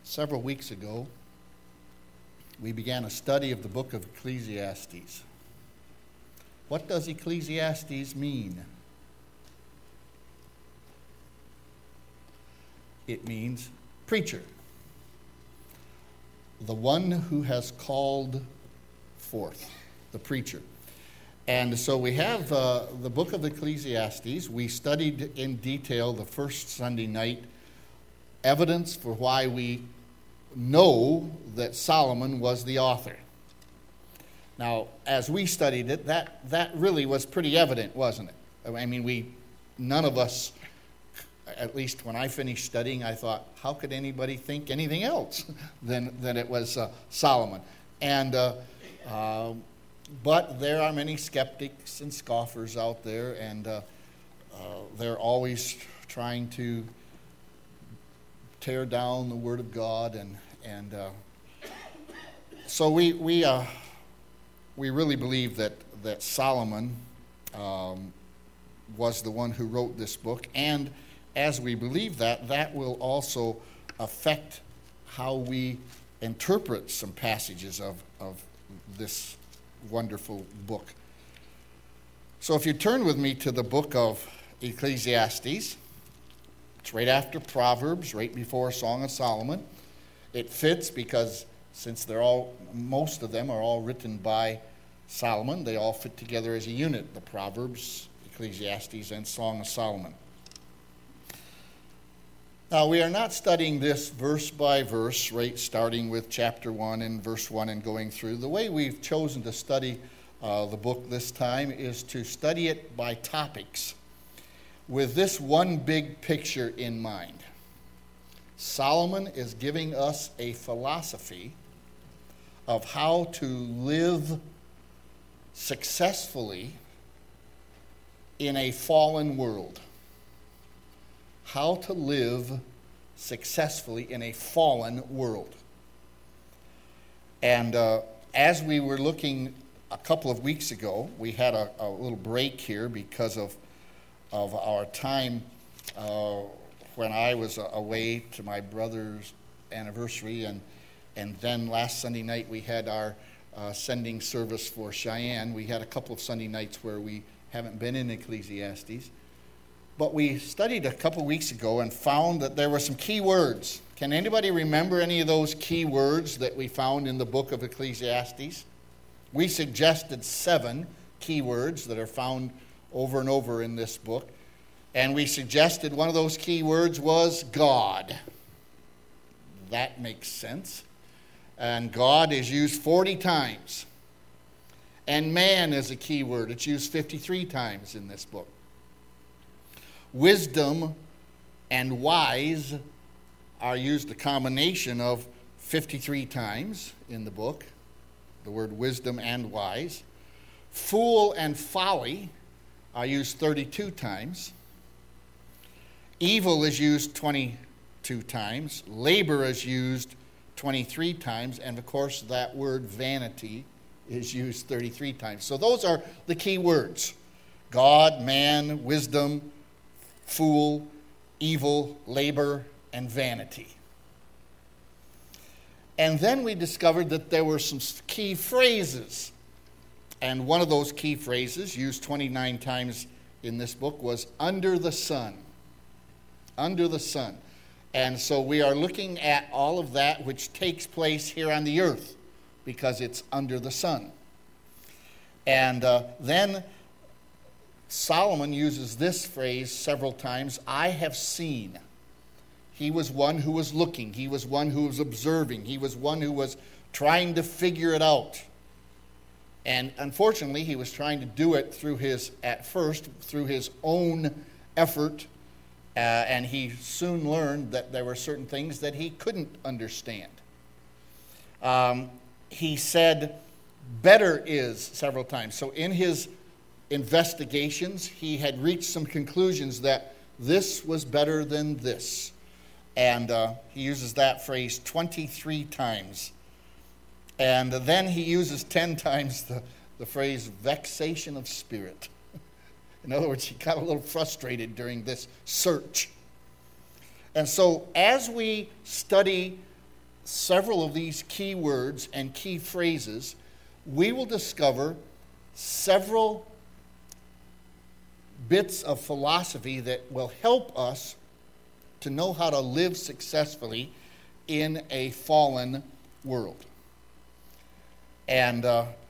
Several weeks ago, we began a study of the book of Ecclesiastes. What does Ecclesiastes mean? It means preacher, the one who has called forth, the preacher. And so we have the book of Ecclesiastes. We studied in detail the first Sunday night evidence for why we know that Solomon was the author. Now, as we studied it, that really was pretty evident, wasn't it? I mean, none of us, at least when I finished studying, I thought, how could anybody think anything else than it was Solomon? And but there are many skeptics and scoffers out there, and they're always trying to tear down the Word of God, and so we really believe that Solomon was the one who wrote this book, and as we believe that will also affect how we interpret some passages of this wonderful book. So if you turn with me to the book of Ecclesiastes, it's right after Proverbs, right before Song of Solomon. It fits because since most of them are all written by Solomon, they all fit together as a unit, the Proverbs, Ecclesiastes, and Song of Solomon. Now, we are not studying this verse by verse, right, starting with chapter 1 and verse 1 and going through. The way we've chosen to study the book this time is to study it by topics, with this one big picture in mind. Solomon is giving us a philosophy of how to live successfully in a fallen world. How to live successfully in a fallen world. And as we were looking a couple of weeks ago, we had a little break here because of our time when I was away to my brother's anniversary, and then last Sunday night we had our sending service for Cheyenne. We had a couple of Sunday nights where we haven't been in Ecclesiastes, but we studied a couple of weeks ago and found that there were some key words. Can anybody remember any of those key words that we found in the book of Ecclesiastes? We suggested 7 key words that are found over and over in this book. And we suggested one of those key words was God. That makes sense. And God is used 40 times. And man is a key word. It's used 53 times in this book. Wisdom and wise are used a combination of 53 times in the book. The word wisdom and wise. Fool and folly are used 32 times. Evil is used 22 times. Labor is used 23 times. And of course, that word vanity is used 33 times. So those are the key words. God, man, wisdom, fool, evil, labor, and vanity. And then we discovered that there were some key phrases. And one of those key phrases, used 29 times in this book, was under the sun. Under the sun. And so we are looking at all of that which takes place here on the earth because it's under the sun. And then Solomon uses this phrase several times, I have seen. He was one who was looking. He was one who was observing. He was one who was trying to figure it out. And unfortunately, he was trying to do it through his own effort. And he soon learned that there were certain things that he couldn't understand. He said, better is several times. So in his investigations, he had reached some conclusions that this was better than this. And he uses that phrase 23 times. And then he uses 10 times the phrase vexation of spirit. In other words, he got a little frustrated during this search. And so as we study several of these key words and key phrases, we will discover several bits of philosophy that will help us to know how to live successfully in a fallen world. And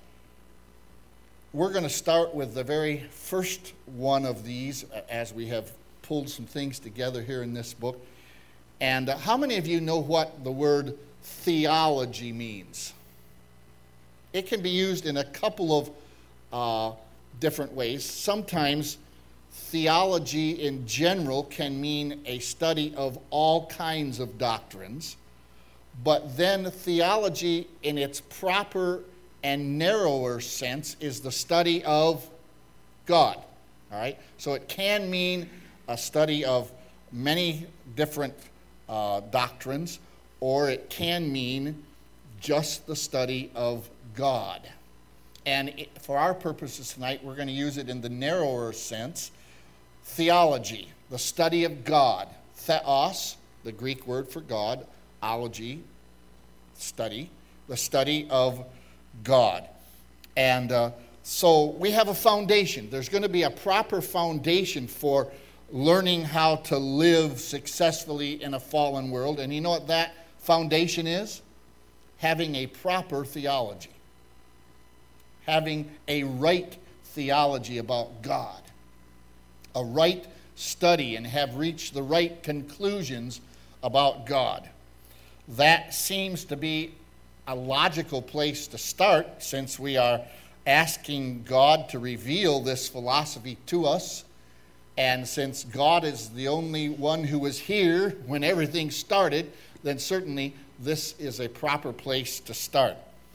we're going to start with the very first one of these, as we have pulled some things together here in this book. And how many of you know what the word theology means? It can be used in a couple of different ways. Sometimes theology in general can mean a study of all kinds of doctrines, but then theology in its proper and narrower sense is the study of God. All right? So it can mean a study of many different doctrines, or it can mean just the study of God. And for our purposes tonight, we're going to use it in the narrower sense. Theology, the study of God. Theos, the Greek word for God. Ology, study. The study of God. And so we have a foundation. There's going to be a proper foundation for learning how to live successfully in a fallen world. And you know what that foundation is? Having a proper theology. Having a right theology about God. A right study and have reached the right conclusions about God. That seems to be a logical place to start, since we are asking God to reveal this philosophy to us. And since God is the only one who was here when everything started, then certainly this is a proper place to start.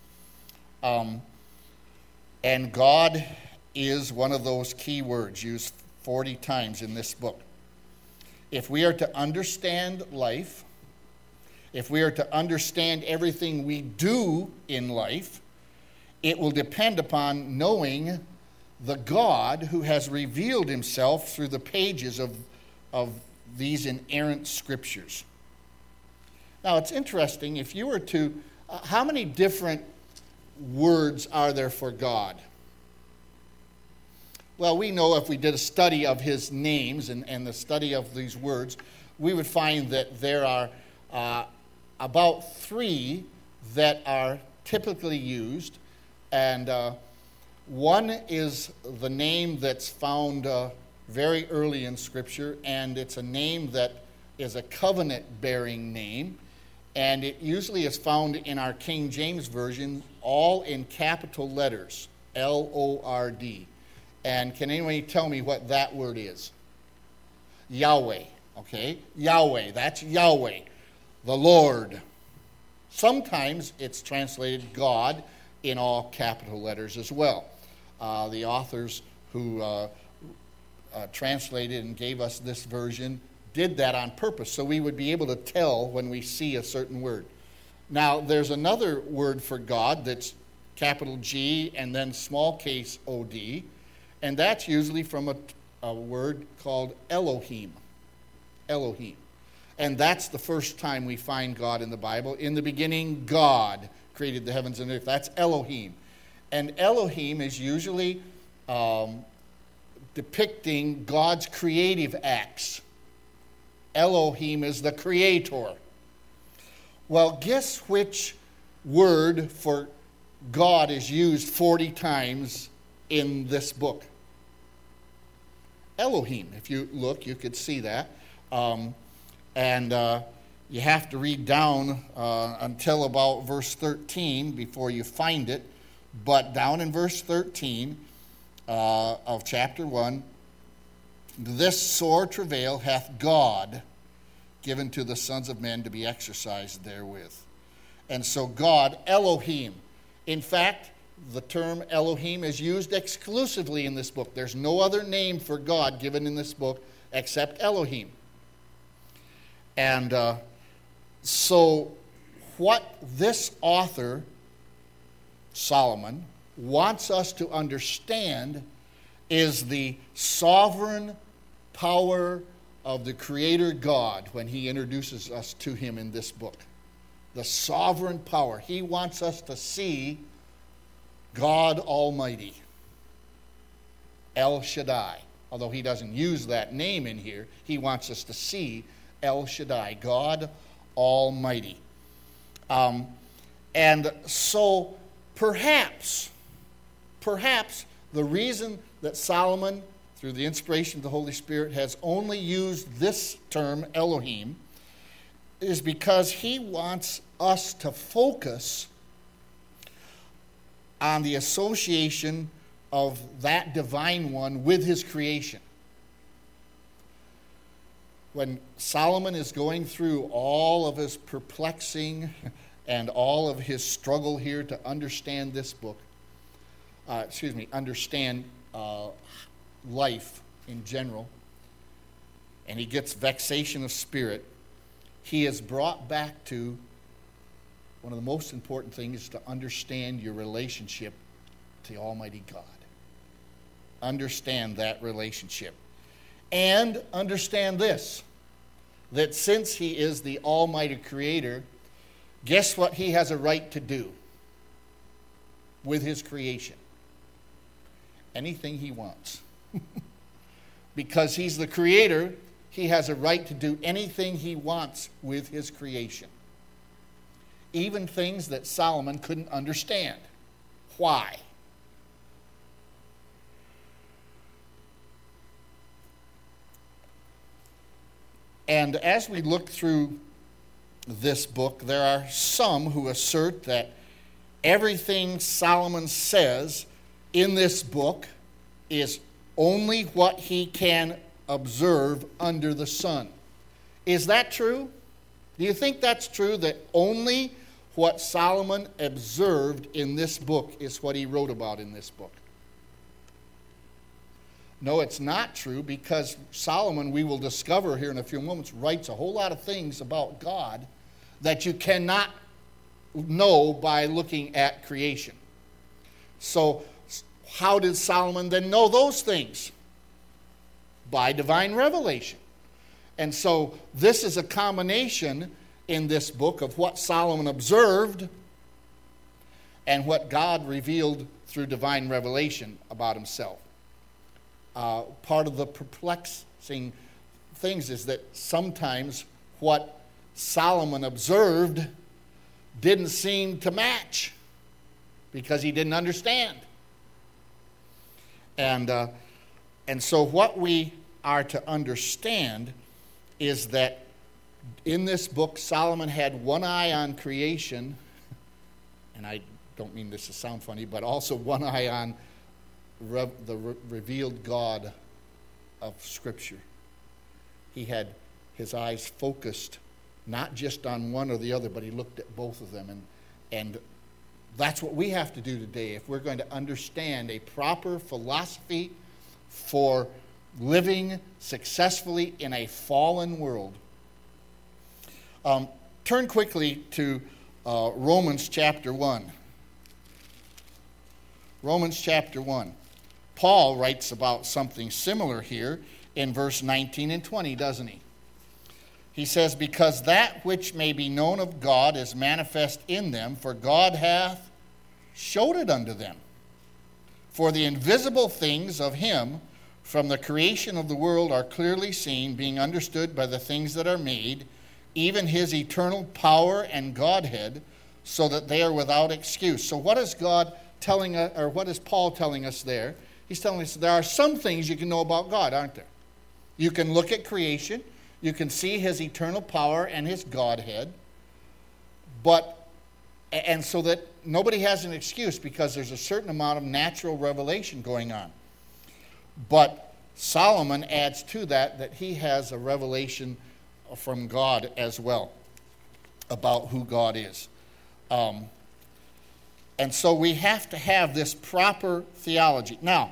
And God is one of those key words used 40 times in this book. If we are to understand life, if we are to understand everything we do in life, it will depend upon knowing the God who has revealed himself through the pages of these inerrant scriptures. Now, it's interesting, if you were to, how many different words are there for God? Well, we know if we did a study of his names and the study of these words, we would find that there are about 3 that are typically used. And one is the name that's found very early in Scripture, and it's a name that is a covenant-bearing name. And it usually is found in our King James Version, all in capital letters, L-O-R-D. And can anyone tell me what that word is? Yahweh, okay? Yahweh, that's Yahweh, the Lord. Sometimes it's translated God in all capital letters as well. The authors who translated and gave us this version did that on purpose, so we would be able to tell when we see a certain word. Now, there's another word for God that's capital G and then small case O-D, and that's usually from a word called Elohim. Elohim. And that's the first time we find God in the Bible. In the beginning, God created the heavens and earth. That's Elohim. And Elohim is usually depicting God's creative acts. Elohim is the creator. Well, guess which word for God is used 40 times in this book? Elohim. If you look, you could see that. And you have to read down until about verse 13 before you find it. But down in verse 13 of chapter 1, this sore travail hath God given to the sons of men to be exercised therewith. And so God, Elohim. In fact, the term Elohim is used exclusively in this book. There's no other name for God given in this book except Elohim. And so what this author, Solomon, wants us to understand is the sovereign power of the Creator God when he introduces us to him in this book. the sovereign power. He wants us to see God Almighty, El Shaddai. Although he doesn't use that name in here, he wants us to see El Shaddai, God Almighty. And so perhaps the reason that Solomon, through the inspiration of the Holy Spirit, has only used this term, Elohim, is because he wants us to focus on the association of that divine one with his creation. When Solomon is going through all of his perplexing and all of his struggle here to understand this book, understand life in general, and he gets vexation of spirit, he is brought back to one of the most important things is to understand your relationship to the Almighty God. Understand that relationship. And understand this, that since he is the Almighty Creator, guess what he has a right to do with his creation? Anything he wants. Because he's the Creator, he has a right to do anything he wants with his creation. Even things that Solomon couldn't understand. Why? And as we look through this book, there are some who assert that everything Solomon says in this book is only what he can observe under the sun. Is that true? Do you think that's true, that only what Solomon observed in this book is what he wrote about in this book? No, it's not true, because Solomon, we will discover here in a few moments, writes a whole lot of things about God that you cannot know by looking at creation. So how did Solomon then know those things? By divine revelation. And so this is a combination in this book of what Solomon observed and what God revealed through divine revelation about himself. Part of the perplexing things is that sometimes what Solomon observed didn't seem to match because he didn't understand. And so what we are to understand is that in this book, Solomon had one eye on creation, and I don't mean this to sound funny, but also one eye on the revealed God of Scripture. He had his eyes focused not just on one or the other, but he looked at both of them. And that's what we have to do today if we're going to understand a proper philosophy for living successfully in a fallen world. Turn quickly to Romans chapter 1. Romans chapter 1. Paul writes about something similar here in verse 19 and 20, doesn't he? He says, because that which may be known of God is manifest in them, for God hath showed it unto them. For the invisible things of him from the creation of the world are clearly seen, being understood by the things that are made, even his eternal power and Godhead, so that they are without excuse. So what is God telling us, or what is Paul telling us there? He's telling us there are some things you can know about God, aren't there? You can look at creation, you can see his eternal power and his Godhead, and so that nobody has an excuse because there's a certain amount of natural revelation going on. But Solomon adds to that he has a revelation from God as well about who God is. And so we have to have this proper theology. Now,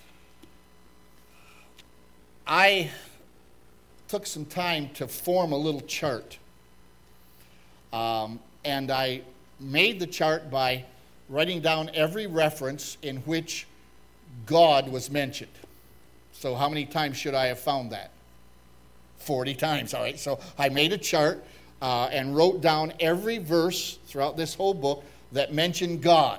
I took some time to form a little chart. And I made the chart by writing down every reference in which God was mentioned. So how many times should I have found that? 40 times, all right. So I made a chart and wrote down every verse throughout this whole book that mentioned God.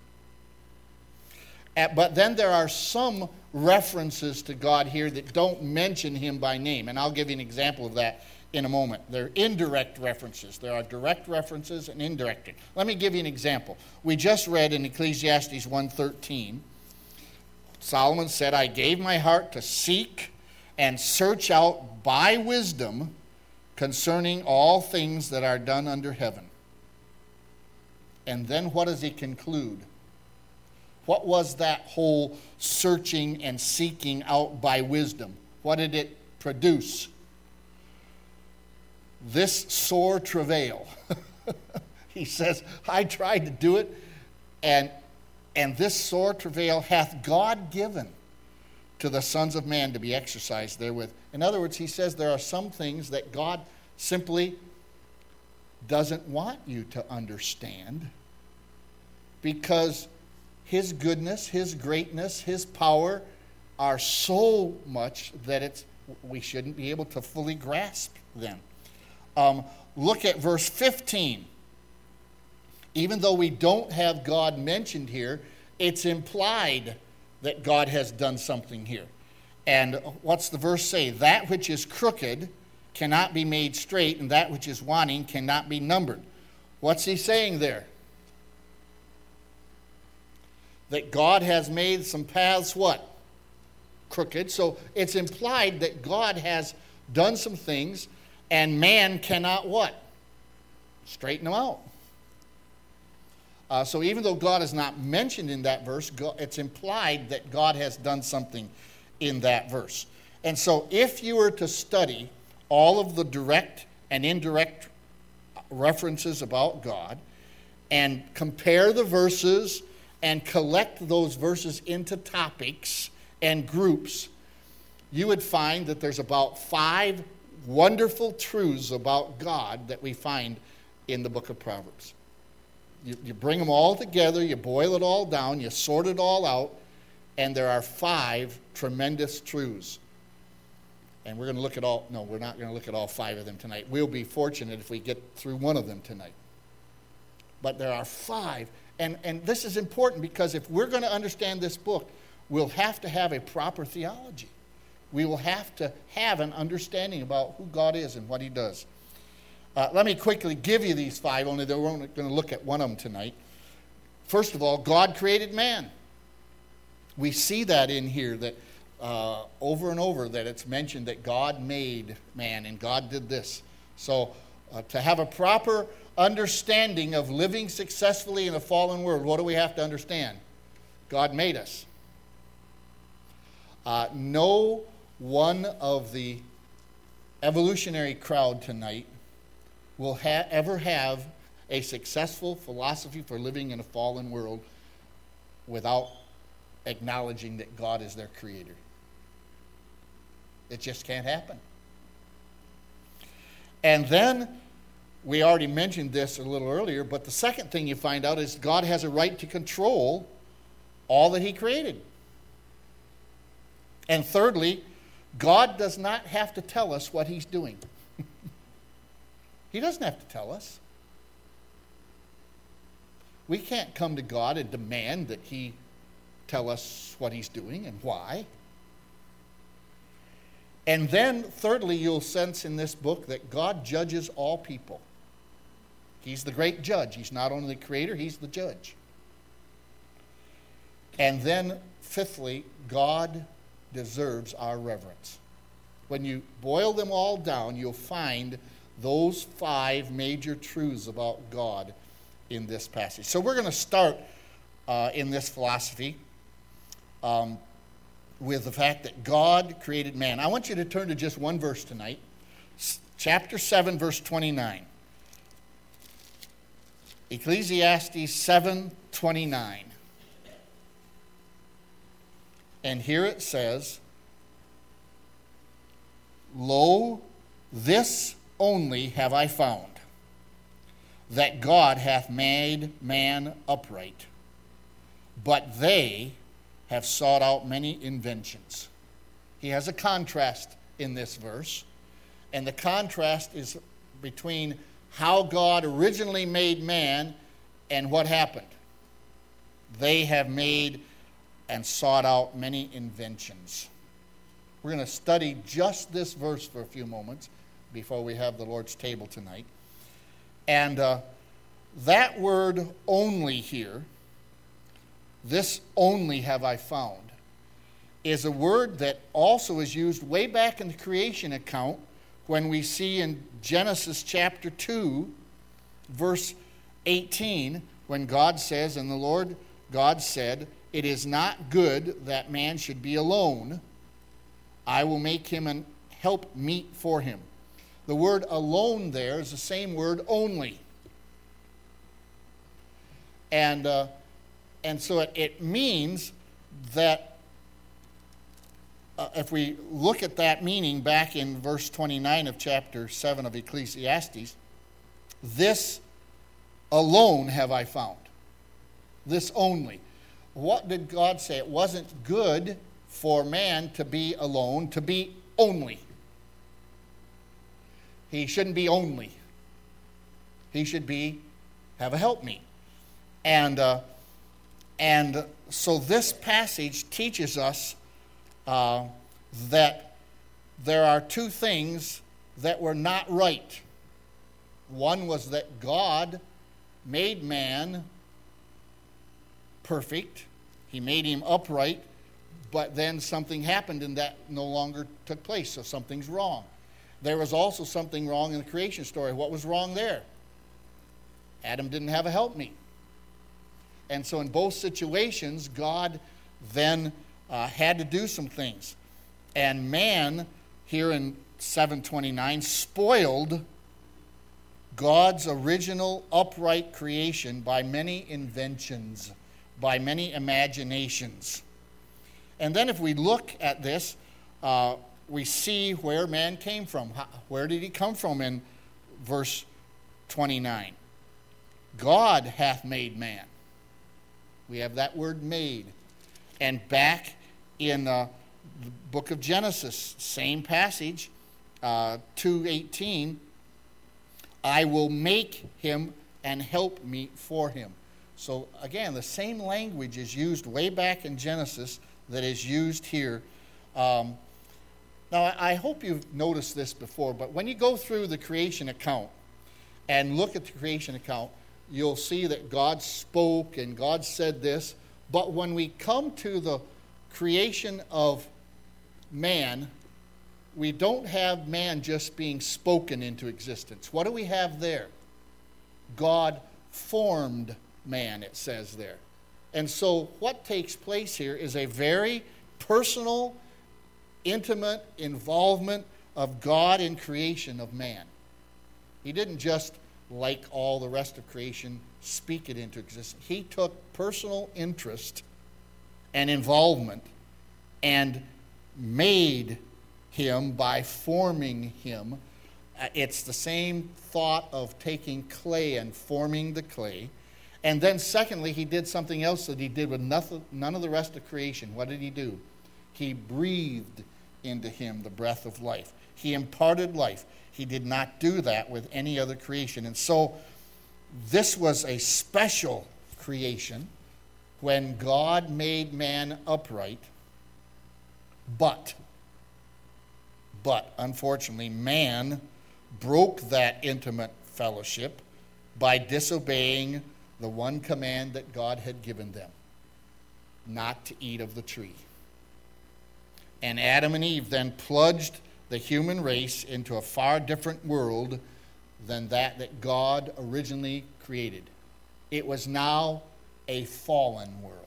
But then there are some references to God here that don't mention him by name. And I'll give you an example of that in a moment. They're indirect references. There are direct references and indirect. Let me give you an example. We just read in Ecclesiastes 1:13, Solomon said, I gave my heart to seek and search out by wisdom concerning all things that are done under heaven. And then what does he conclude? What was that whole searching and seeking out by wisdom? What did it produce? This sore travail. He says, I tried to do it, and this sore travail hath God given to the sons of man to be exercised therewith. In other words, he says there are some things that God simply doesn't want you to understand because his goodness, his greatness, his power are so much that we shouldn't be able to fully grasp them. Look at verse 15. Even though we don't have God mentioned here, it's implied that God has done something here. And what's the verse say? That which is crooked cannot be made straight, and that which is wanting cannot be numbered. What's he saying there? That God has made some paths what? Crooked. So it's implied that God has done some things and man cannot what? Straighten them out. So even though God is not mentioned in that verse, it's implied that God has done something in that verse. And so if you were to study all of the direct and indirect references about God and compare the verses and collect those verses into topics and groups, you would find that there's about 5 wonderful truths about God that we find in the book of Proverbs. You bring them all together, you boil it all down, you sort it all out, and there are 5 tremendous truths. And we're going to look at all, no, we're not going to look at all 5 of them tonight. We'll be fortunate if we get through one of them tonight. But there are 5. And this is important because if we're going to understand this book, we'll have to have a proper theology. We will have to have an understanding about who God is and what he does. Let me quickly give you these 5, only we're only going to look at one of them tonight. First of all, God created man. We see that in here, that over and over, that it's mentioned that God made man and God did this. So to have a proper understanding of living successfully in a fallen world, what do we have to understand? God made us. No one of the evolutionary crowd tonight will ever have a successful philosophy for living in a fallen world without acknowledging that God is their creator. It just can't happen. And then, we already mentioned this a little earlier, but the second thing you find out is God has a right to control all that he created. And thirdly, God does not have to tell us what he's doing. He doesn't have to tell us. We can't come to God and demand that he tell us what he's doing and why. And then, thirdly, you'll sense in this book that God judges all people. He's the great judge. He's not only the creator, he's the judge. And then, fifthly, God deserves our reverence. When you boil them all down, you'll find those 5 major truths about God in this passage. So we're going to start in this philosophy with the fact that God created man. I want you to turn to just one verse tonight. Chapter 7, verse 29. Ecclesiastes 7:29. And here it says, Lo, this only have I found, that God hath made man upright, but they have sought out many inventions. He has a contrast in this verse, and the contrast is between how God originally made man and what happened. They have made and sought out many inventions. We're going to study just this verse for a few moments before we have the Lord's table tonight. And that word only here, this only have I found, is a word that also is used way back in the creation account when we see in Genesis chapter 2, verse 18, when God says, and the Lord God said, "It is not good that man should be alone. I will make him an help meet for him." The word alone there is the same word only. And so it means that if we look at that meaning back in verse 29 of chapter 7 of Ecclesiastes, this alone have I found. This only. What did God say? It wasn't good for man to be alone, to be only. He shouldn't be only. He should have a helpmeet. And so this passage teaches us that there are two things that were not right. One was that God made man perfect. He made him upright, but then something happened and that no longer took place, so something's wrong. There was also something wrong in the creation story. What was wrong there? Adam didn't have a helpmeet. And so in both situations, God then had to do some things. And man, here in 7:29, spoiled God's original upright creation by many inventions, by many imaginations. And then if we look at this, we see where man came from. Where did he come from in verse 29? God hath made man. We have that word made. And back in the book of Genesis, same passage, 2:18, I will make him and help meet for him. So again, the same language is used way back in Genesis that is used here. Now, I hope you've noticed this before, but when you go through the creation account and look at the creation account, you'll see that God spoke and God said this. But when we come to the creation of man, we don't have man just being spoken into existence. What do we have there? God formed man, it says there. And so what takes place here is a very personal, intimate involvement of God in creation of man. He didn't just, like all the rest of creation, speak it into existence. He took personal interest and involvement and made him by forming him. It's the same thought of taking clay and forming the clay. And then secondly, he did something else that he did with none of the rest of creation. What did he do? He breathed into him the breath of life. He imparted life. He did not do that with any other creation. And so this was a special creation when God made man upright. But unfortunately, man broke that intimate fellowship by disobeying the one command that God had given them, not to eat of the tree. And Adam and Eve then plunged the human race into a far different world than that God originally created. It was now a fallen world.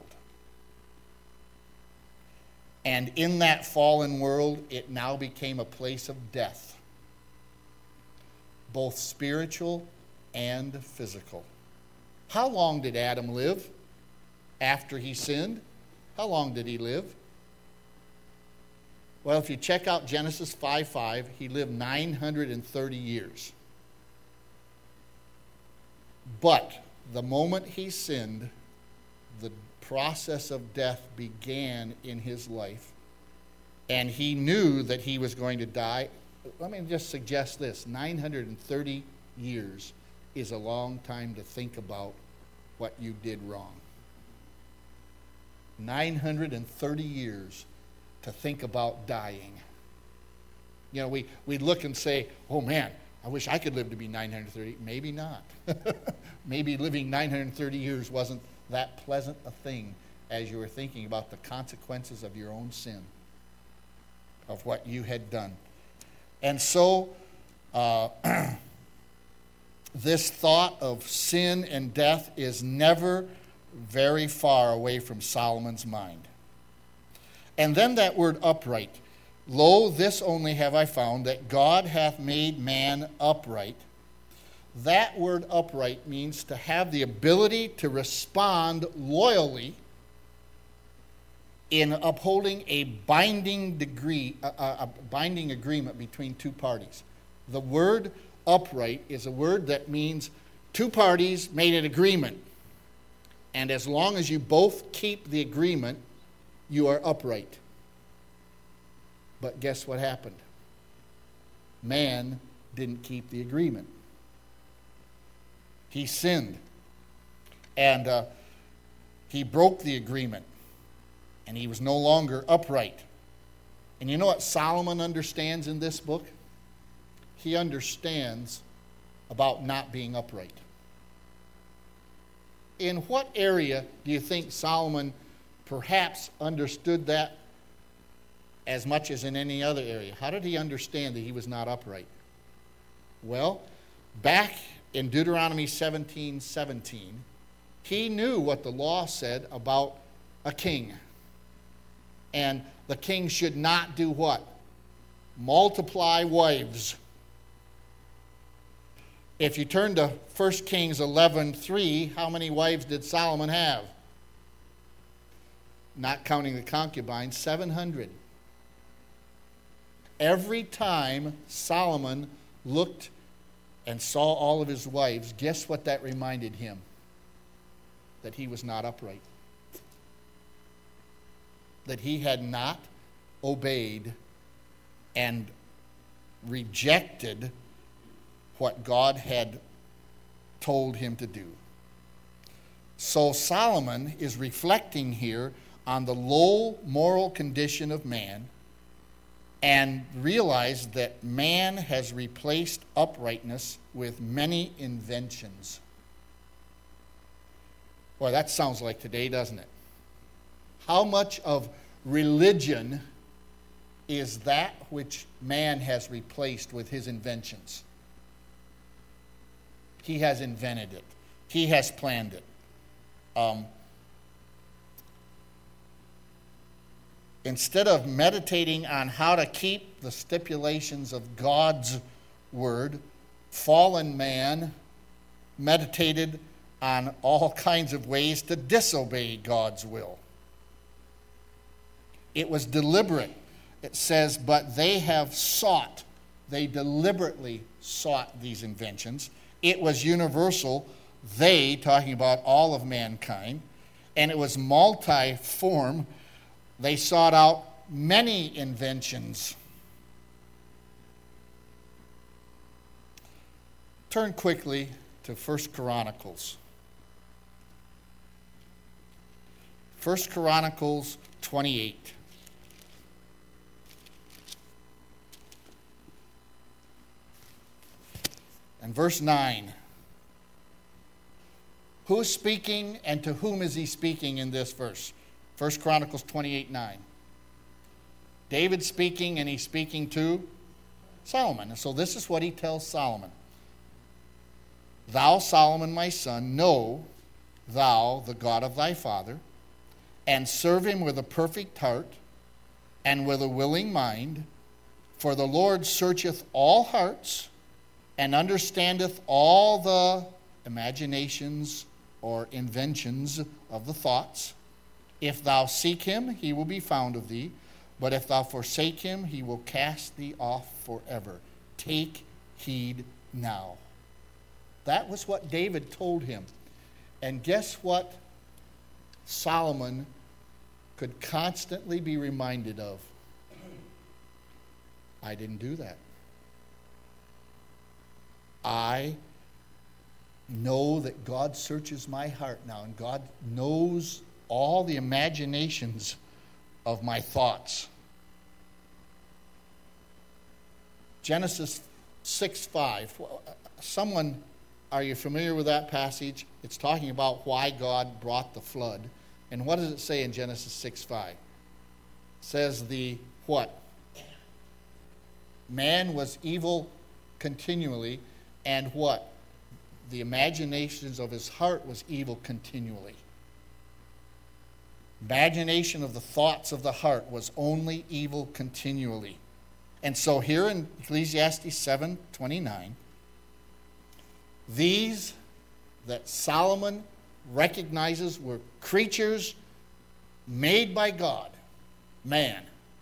And in that fallen world, it now became a place of death, both spiritual and physical. How long did Adam live after he sinned? How long did he live? Well, if you check out Genesis 5:5, he lived 930 years. But the moment he sinned, the process of death began in his life. And he knew that he was going to die. Let me just suggest this, 930 years is a long time to think about what you did wrong. 930 years to think about dying. You know, we look and say, oh man, I wish I could live to be 930. Maybe not. Maybe living 930 years wasn't that pleasant a thing as you were thinking about the consequences of your own sin, of what you had done. And so, this thought of sin and death is never very far away from Solomon's mind. And then that word upright. Lo, this only have I found, that God hath made man upright. That word upright means to have the ability to respond loyally in upholding a binding agreement between two parties. The word upright is a word that means two parties made an agreement. And as long as you both keep the agreement, you are upright. But guess what happened? Man didn't keep the agreement. He sinned. And he broke the agreement. And he was no longer upright. And you know what Solomon understands in this book? He understands about not being upright. In what area do you think Solomon perhaps understood that as much as in any other area? How did he understand that he was not upright? Well, back in Deuteronomy 17:17, he knew what the law said about a king. And the king should not do what? Multiply wives. If you turn to 1 Kings 11:3, how many wives did Solomon have? Not counting the concubines, 700. Every time Solomon looked and saw all of his wives, guess what that reminded him? That he was not upright. That he had not obeyed and rejected what God had told him to do. So Solomon is reflecting here on the low moral condition of man and realized that man has replaced uprightness with many inventions. Boy, that sounds like today, doesn't it? How much of religion is that which man has replaced with his inventions? He has invented it. He has planned it. Instead of meditating on how to keep the stipulations of God's word, fallen man meditated on all kinds of ways to disobey God's will. It was deliberate. It says, but they have sought. They deliberately sought these inventions. It was universal. They, talking about all of mankind. And it was multiform. They sought out many inventions. Turn quickly to 1 Chronicles. 1 Chronicles 28. And verse 9. Who's speaking and to whom is he speaking in this verse? 1 Chronicles 28:9. David's speaking and he's speaking to Solomon. And so this is what he tells Solomon. Thou, Solomon, my son, know thou the God of thy father, and serve him with a perfect heart and with a willing mind, for the Lord searcheth all hearts and understandeth all the imaginations or inventions of the thoughts. If thou seek him, he will be found of thee. But if thou forsake him, he will cast thee off forever. Take heed now. That was what David told him. And guess what Solomon could constantly be reminded of? I didn't do that. I know that God searches my heart now, and God knows all the imaginations of my thoughts. Genesis 6:5. Someone, are you familiar with that passage? It's talking about why God brought the flood. And what does it say in Genesis 6:5? It says the what? Man was evil continually, and what? The imaginations of his heart was evil continually. Imagination of the thoughts of the heart was only evil continually. And so here in Ecclesiastes 7:29, these that Solomon recognizes were creatures made by God, man.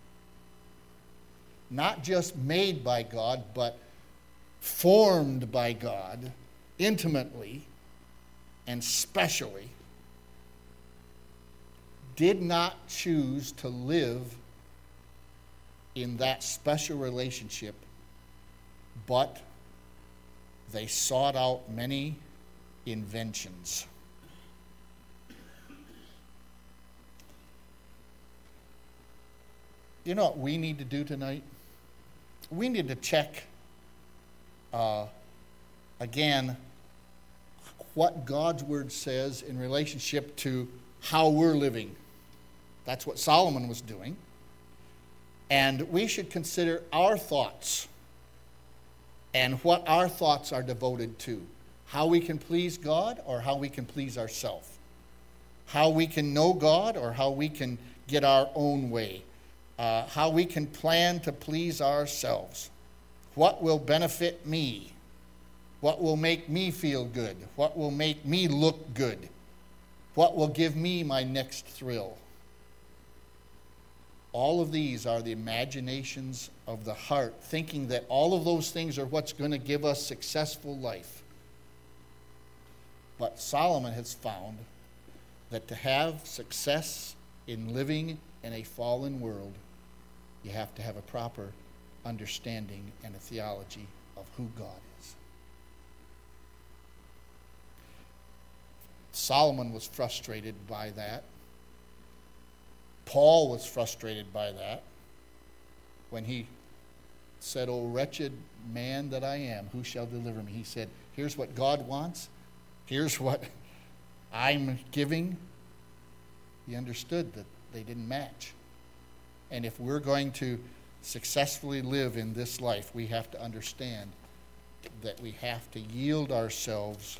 Not just made by God, but formed by God intimately and specially, did not choose to live in that special relationship, but they sought out many inventions. You know what we need to do tonight? We need to check again what God's word says in relationship to how we're living. That's what Solomon was doing. And we should consider our thoughts and what our thoughts are devoted to. How we can please God or how we can please ourselves. How we can know God or how we can get our own way. How we can plan to please ourselves. What will benefit me? What will make me feel good? What will make me look good? What will give me my next thrill? All of these are the imaginations of the heart, thinking that all of those things are what's going to give us successful life. But Solomon has found that to have success in living in a fallen world, you have to have a proper understanding and a theology of who God is. Solomon was frustrated by that. Paul was frustrated by that when he said, "O wretched man that I am, who shall deliver me?" He said, here's what God wants. Here's what I'm giving. He understood that they didn't match. And if we're going to successfully live in this life, we have to understand that we have to yield ourselves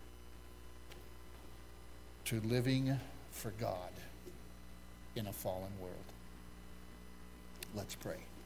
to living for God in a fallen world. Let's pray.